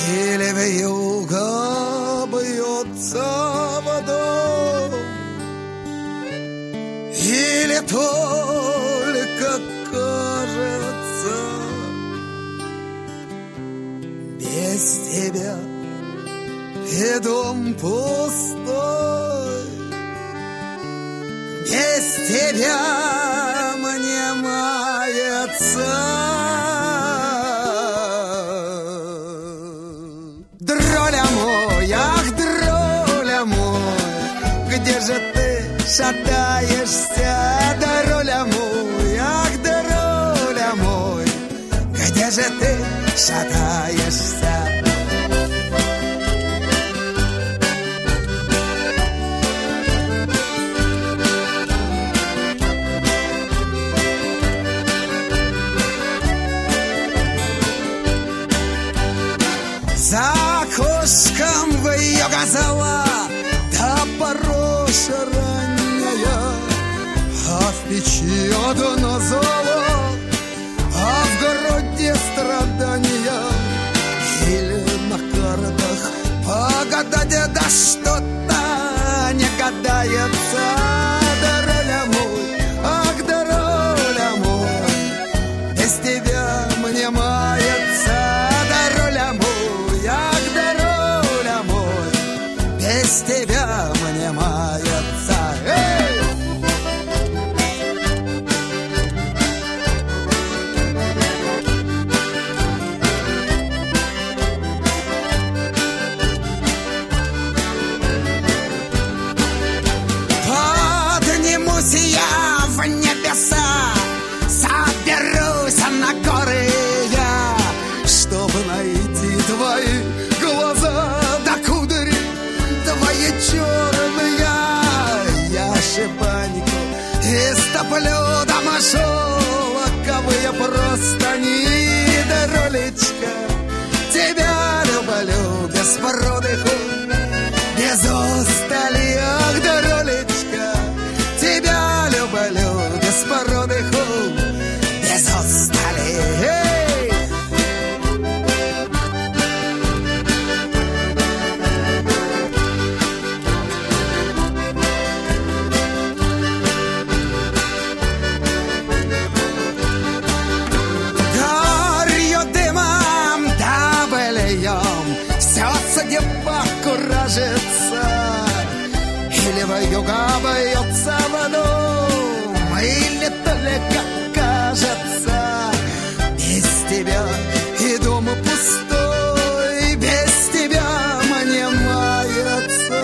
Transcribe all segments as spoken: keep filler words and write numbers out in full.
Или вьюга бьется водой, или только кажется. Без тебя и дом пустой, без тебя мне мается. Дроля мой, ах, дроля мой, где же ты шатаешься? Дроля мой, ах, дроля мой, где же ты шатаешься? За окошком вьюга да пороша ранняя, а в печи одно золо, а в городе страдания. Или на картах погадать, да что-то не гадается. Дороля мой, ах, дороля мой, без тебя мне мается. Дороля мой, ах, дороля мой, без тебя мне мается. Эй! Поднимусь я в небеса, соберусь на горы я, чтобы найти твои глаза, да кудри твои черные. Я шибаньку истоплю, да шелковые простыни. Доролечка, тебя люблю без продыху, без устали. Ах, доролечка, тебя люблю без продыху, без устали. Эй! Горью дымом да быльем вся судьба куражится. Или вьюга бьется водой, или только кажется. Без тебя и дом пустой, без тебя мне мается.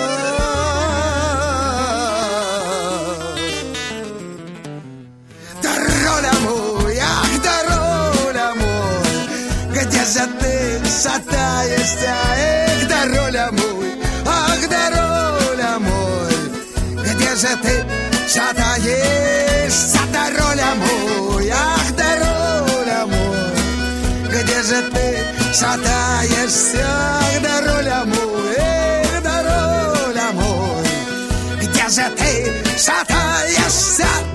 Дороля мой, ах, дороля мой, где же ты шатаешься? Эх, дороля мой, ах, дороля мой, где же ты шатаешься? Дороля мой, ах, дороля мой, где же ты шатаешься? Дороля мой, эх, дороля мой, где же ты шатаешься?